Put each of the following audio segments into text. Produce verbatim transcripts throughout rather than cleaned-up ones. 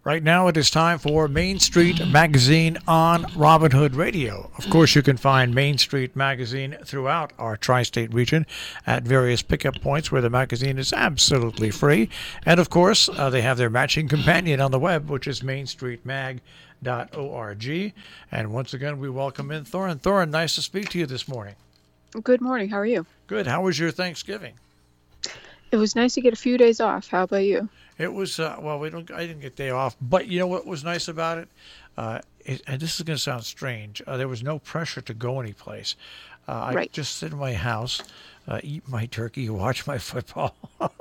Right now it is time for Main Street Magazine on Robin Hood Radio. Of course, you can find Main Street Magazine throughout our tri-state region at various pickup points where the magazine is absolutely free. And of course, uh, they have their matching companion on the web, which is main street mag dot org. And once again, we welcome in Thorin. Thorin, nice to speak to you this morning. Good morning. How are you? Good. How was your Thanksgiving? It was nice to get a few days off. How about you? It was, uh, well, we don't. I didn't get day off, but you know what was nice about it? Uh, it and this is going to sound strange. Uh, there was no pressure to go anyplace. Uh, right. I just sit in my house, uh, eat my turkey, watch my football,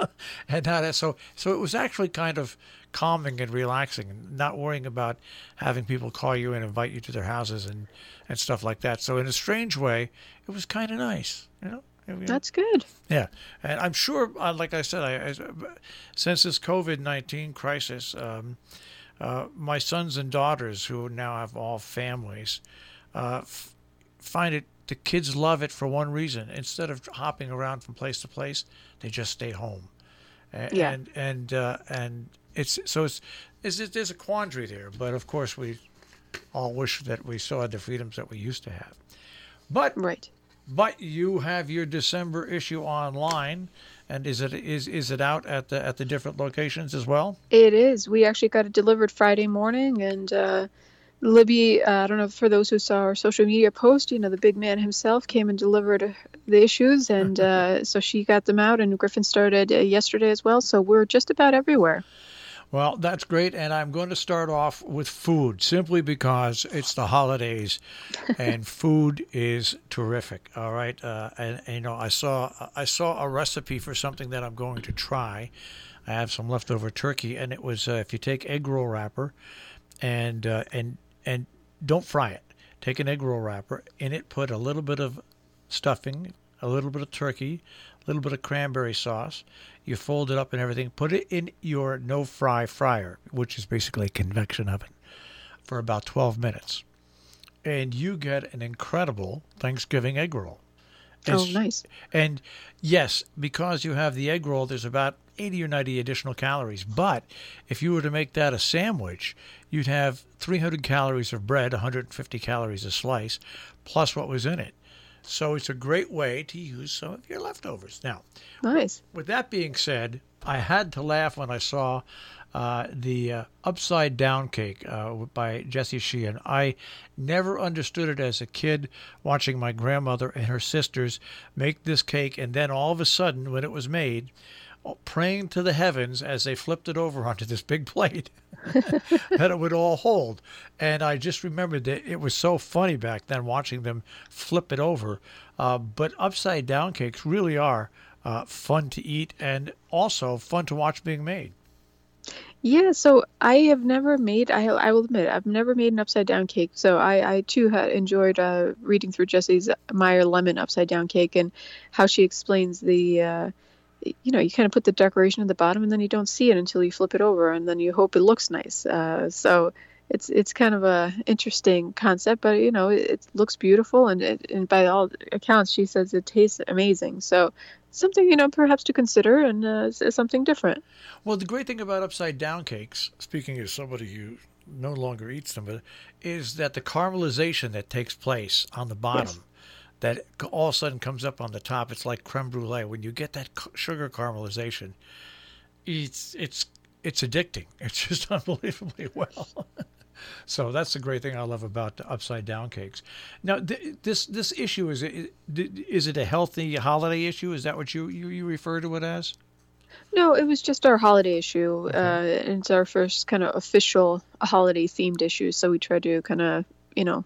and that. So, so it was actually kind of calming and relaxing, and not worrying about having people call you and invite you to their houses and, and stuff like that. So, in a strange way, it was kind of nice, you know. That's good. Yeah, and I'm sure, uh, like I said, I, I, since this COVID nineteen crisis, um, uh, my sons and daughters, who now have all families, uh, f- find it, the kids love it for one reason. Instead of hopping around from place to place, they just stay home. And, yeah. And, and, uh, and it's, so it's, it's, there's a quandary there, but of course we all wish that we still had the freedoms that we used to have. But right. But you have your December issue online, and is it is is it out at the at the different locations as well? It is. We actually got it delivered Friday morning, and uh, Libby, uh, I don't know, for those who saw our social media post, you know, the big man himself came and delivered the issues, and uh, so she got them out, and Griffin started uh, yesterday as well. So we're just about everywhere. Well, that's great, and I'm going to start off with food simply because it's the holidays, and food is terrific. All right, uh, and, and you know, I saw I saw a recipe for something that I'm going to try. I have some leftover turkey, and it was uh, if you take egg roll wrapper, and uh, and and don't fry it. Take an egg roll wrapper, in it put a little bit of stuffing, a little bit of turkey, a little bit of cranberry sauce. You fold it up and everything. Put it in your no-fry fryer, which is basically a convection oven, for about twelve minutes. And you get an incredible Thanksgiving egg roll. It's, oh, nice. And yes, because you have the egg roll, there's about eighty or ninety additional calories. But if you were to make that a sandwich, you'd have three hundred calories of bread, one hundred fifty calories a slice, plus what was in it. So it's a great way to use some of your leftovers. Now, nice. With that being said, I had to laugh when I saw uh, the uh, Upside Down Cake uh, by Jessie Sheehan. I never understood it as a kid, watching my grandmother and her sisters make this cake, and then all of a sudden, when it was made, praying to the heavens as they flipped it over onto this big plate that it would all hold. And I just remembered that it was so funny back then watching them flip it over. Uh, but upside down cakes really are uh, fun to eat and also fun to watch being made. Yeah, so I have never made, I, I will admit, I've never made an upside down cake. So I, I too had enjoyed uh, reading through Jessie's Meyer Lemon upside down cake and how she explains the, uh, you know, you kind of put the decoration at the bottom and then you don't see it until you flip it over and then you hope it looks nice. Uh, so it's it's kind of a interesting concept, but, you know, it, it looks beautiful. And, it, and by all accounts, she says it tastes amazing. So something, you know, perhaps to consider and uh, something different. Well, the great thing about upside down cakes, speaking as somebody who no longer eats them, but is that the caramelization that takes place on the bottom, yes, that all of a sudden comes up on the top, it's like creme brulee. When you get that sugar caramelization, it's it's it's addicting. It's just unbelievably well. So that's the great thing I love about the upside down cakes. Now, th- this this issue is it is it a healthy holiday issue? Is that what you you, you refer to it as? No, it was just our holiday issue. Okay. Uh, it's our first kind of official holiday themed issue. So we try to kind of, you know,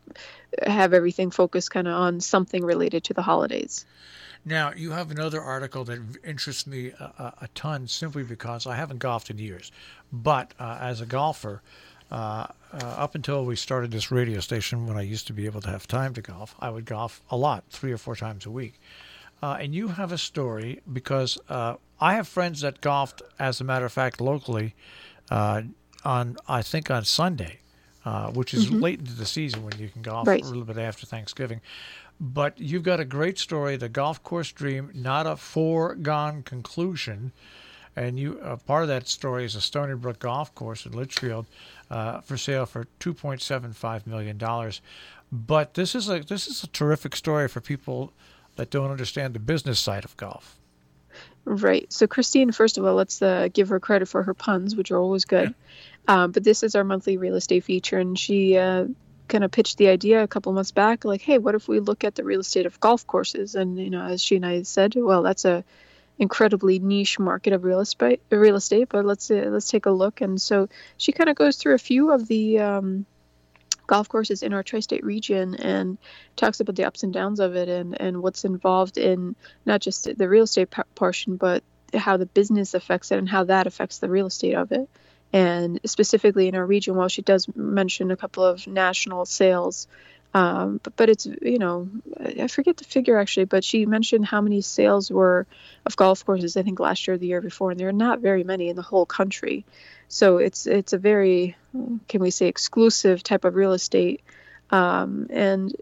have everything focused kind of on something related to the holidays. Now, you have another article that interests me a, a ton simply because I haven't golfed in years. But uh, as a golfer, uh, uh, up until we started this radio station, when I used to be able to have time to golf, I would golf a lot, three or four times a week. Uh, and you have a story because uh, I have friends that golfed, as a matter of fact, locally uh, on, I think, on Sunday. Uh, which is mm-hmm. late into the season when you can golf right. a little bit after Thanksgiving. But you've got a great story, the golf course dream, not a foregone conclusion. And you uh, part of that story is a Stony Brook golf course in Litchfield uh, for sale for two point seven five million dollars. But this is a this is a terrific story for people that don't understand the business side of golf. Right. So Christine, first of all, let's uh, give her credit for her puns, which are always good. Um, but this is our monthly real estate feature, and she uh, kind of pitched the idea a couple months back, like, hey, what if we look at the real estate of golf courses? And, you know, as she and I said, well, that's a incredibly niche market of real estate, real estate, but let's uh, let's take a look. And so she kind of goes through a few of the um, golf courses in our tri-state region and talks about the ups and downs of it, and, and what's involved in not just the real estate p- portion, but how the business affects it and how that affects the real estate of it. And specifically in our region, while she does mention a couple of national sales, um, but, but it's, you know, I forget the figure actually, but she mentioned how many sales were of golf courses, I think last year or the year before, and there are not very many in the whole country. So it's it's a very, can we say, exclusive type of real estate. Um, and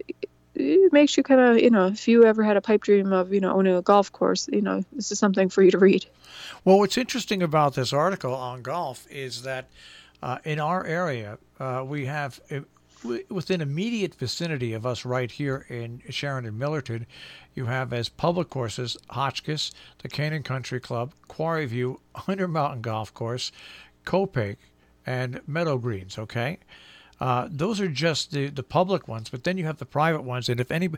it makes you kind of, you know, if you ever had a pipe dream of, you know, owning a golf course, you know, this is something for you to read. Well, what's interesting about this article on golf is that uh, in our area, uh, we have, uh, within immediate vicinity of us right here in Sharon and Millerton, you have as public courses Hotchkiss, the Canaan Country Club, Quarry View, Hunter Mountain Golf Course, Copake, and Meadow Greens, okay? Uh, those are just the, the public ones, but then you have the private ones, and if any,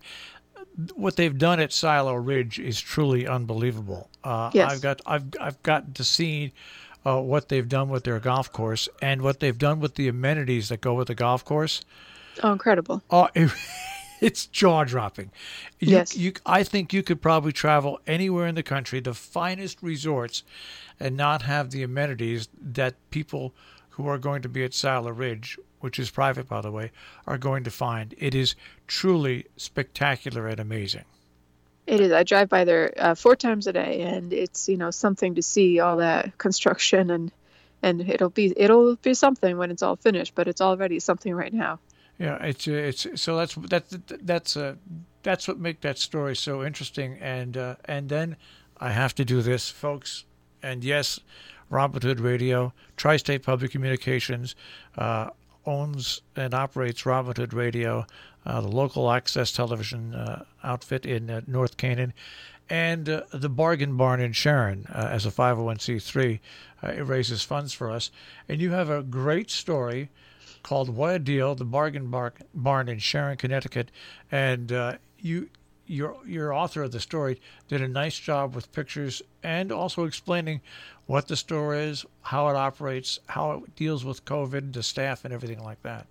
what they've done at Silo Ridge is truly unbelievable. Uh, yes. I've got I've I've gotten to see uh, what they've done with their golf course and what they've done with the amenities that go with the golf course. Oh, incredible! Oh, it, it's jaw dropping. You, yes. You, I think you could probably travel anywhere in the country, the finest resorts, and not have the amenities that people who are going to be at Silo Ridge, which is private, by the way, are going to find. It is truly spectacular and amazing. It is. I drive by there uh, four times a day, and it's, you know, something to see all that construction, and and it'll be it'll be something when it's all finished. But it's already something right now. Yeah, it's uh, it's so that's that's that's uh, that's what makes that story so interesting. And uh, and then I have to do this, folks. And yes, Robin Hood Radio, Tri-State Public Communications, uh, owns and operates Robin Hood Radio, uh, the local access television uh, outfit in uh, North Canaan, and uh, the Bargain Barn in Sharon uh, as a five oh one c three. Uh, it raises funds for us. And you have a great story called What a Deal, the Bargain Bar- Barn in Sharon, Connecticut. And uh, you, your, your author of the story did a nice job with pictures and also explaining what the store is, how it operates, how it deals with COVID, the staff, and everything like that.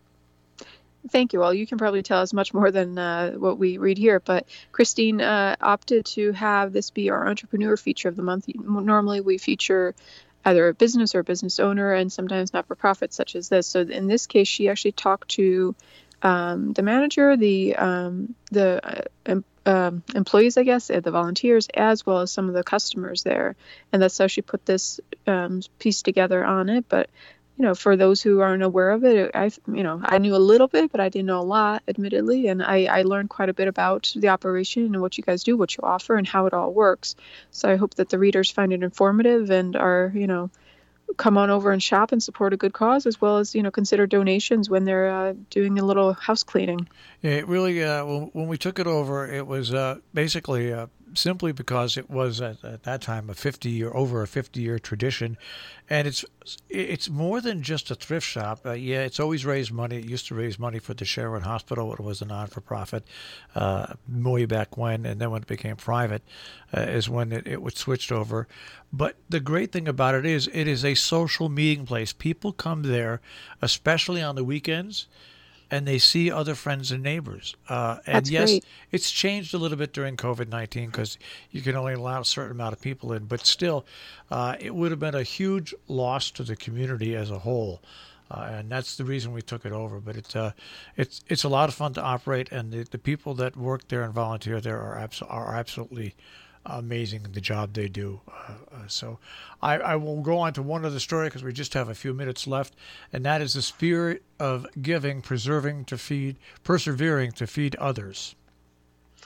Thank you. Well, you can probably tell us much more than uh, what we read here, but Christine uh, opted to have this be our entrepreneur feature of the month. Normally we feature either a business or a business owner, and sometimes not-for-profit such as this. So in this case, she actually talked to um, the manager, the um, the uh, um, employees, I guess, the volunteers, as well as some of the customers there. And that's how she put this um, piece together on it. But, you know, for those who aren't aware of it, I, you know, I knew a little bit, but I didn't know a lot, admittedly. And I, I learned quite a bit about the operation and what you guys do, what you offer, and how it all works. So I hope that the readers find it informative and are, you know, come on over and shop and support a good cause, as well as, you know, consider donations when they're uh, doing a little house cleaning. Yeah, it really, uh, when, when we took it over, it was uh, basically uh, simply because it was at, at that time a fifty year, over a fifty year tradition. And it's it's more than just a thrift shop. Uh, yeah, it's always raised money. It used to raise money for the Sherwood Hospital. It was a non-for-profit uh, way back when, and then when it became private uh, is when it, it was switched over. But the great thing about it is it is a social meeting place. People come there, especially on the weekends, and they see other friends and neighbors. Uh, and That's yes, great. It's changed a little bit during COVID nineteen because you can only allow a certain amount of people in. But still, uh, it would have been a huge loss to the community as a whole. Uh, and that's the reason we took it over. But it's uh, it's it's a lot of fun to operate, and the, the people that work there and volunteer there are abso- are absolutely amazing in the job they do. Uh, uh, so I, I will go on to one other story because we just have a few minutes left, and that is the spirit of giving, preserving to feed, persevering to feed others.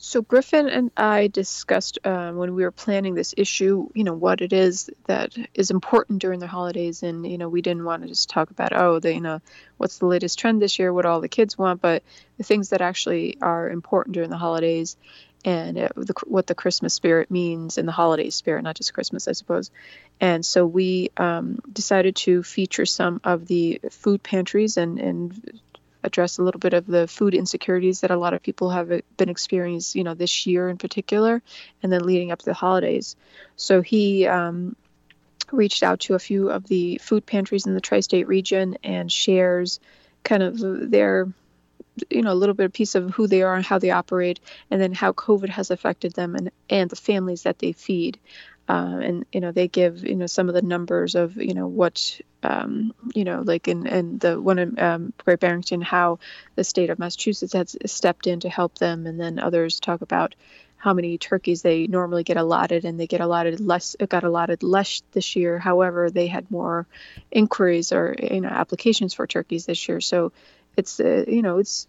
So Griffin and I discussed um, when we were planning this issue, you know, what it is that is important during the holidays, and you know, we didn't want to just talk about, oh, the, you know, what's the latest trend this year, what all the kids want, but the things that actually are important during the holidays, and uh, the, what the Christmas spirit means, and the holiday spirit, not just Christmas, I suppose. And so we um, decided to feature some of the food pantries and and address a little bit of the food insecurities that a lot of people have been experiencing, you know, this year in particular, and then leading up to the holidays. So he um, reached out to a few of the food pantries in the tri-state region and shares kind of their, you know, a little bit of piece of who they are and how they operate, and then how COVID has affected them and, and the families that they feed. Uh, and, you know, they give, you know, some of the numbers of, you know, what, um, you know, like in, in the one in um, Great Barrington, how the state of Massachusetts has stepped in to help them. And then others talk about how many turkeys they normally get allotted, and they get allotted less, got allotted less this year. However, they had more inquiries or, you know, applications for turkeys this year. So it's, uh, you know, it's,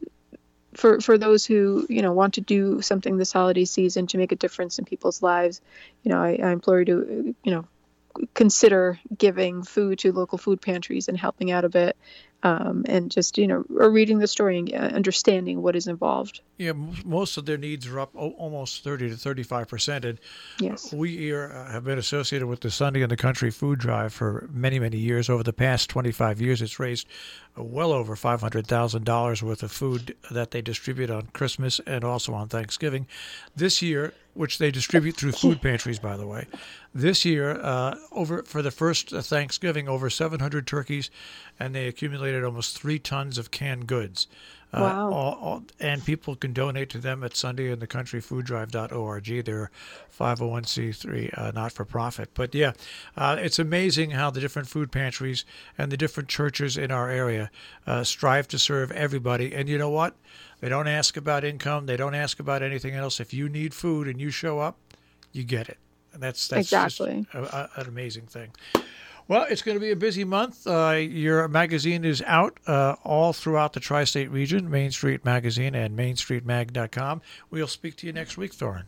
for for those who, you know, want to do something this holiday season to make a difference in people's lives, you know, I, I implore you to, you know, consider giving food to local food pantries and helping out a bit, um, and just, you know, or reading the story and uh, understanding what is involved. Yeah, most of their needs are up almost thirty to thirty-five percent. And yes, we here have been associated with the Sunday in the Country food drive for many, many years. Over the past twenty-five years, it's raised well over five hundred thousand dollars worth of food that they distribute on Christmas and also on Thanksgiving. This year, which they distribute through food pantries, by the way, this year, uh, over for the first Thanksgiving, over seven hundred turkeys, and they accumulated almost three tons of canned goods. Uh, wow. all, all, and people can donate to them at sunday in the country food drive dot org. They're five oh one c three, uh, not-for-profit. But yeah, uh, it's amazing how the different food pantries and the different churches in our area uh, strive to serve everybody. And you know what? They don't ask about income. They don't ask about anything else. If you need food and you show up, you get it. And that's, that's exactly just a, a, an amazing thing. Well, it's going to be a busy month. Uh, your magazine is out uh, all throughout the tri-state region, Main Street Magazine and main street mag dot com. We'll speak to you next week, Thorin.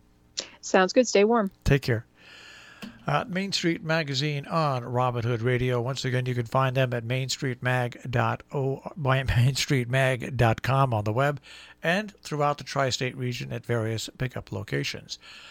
Sounds good. Stay warm. Take care. Uh, Main Street Magazine on Robin Hood Radio. Once again, you can find them at main street mag dot com on the web and throughout the tri-state region at various pickup locations.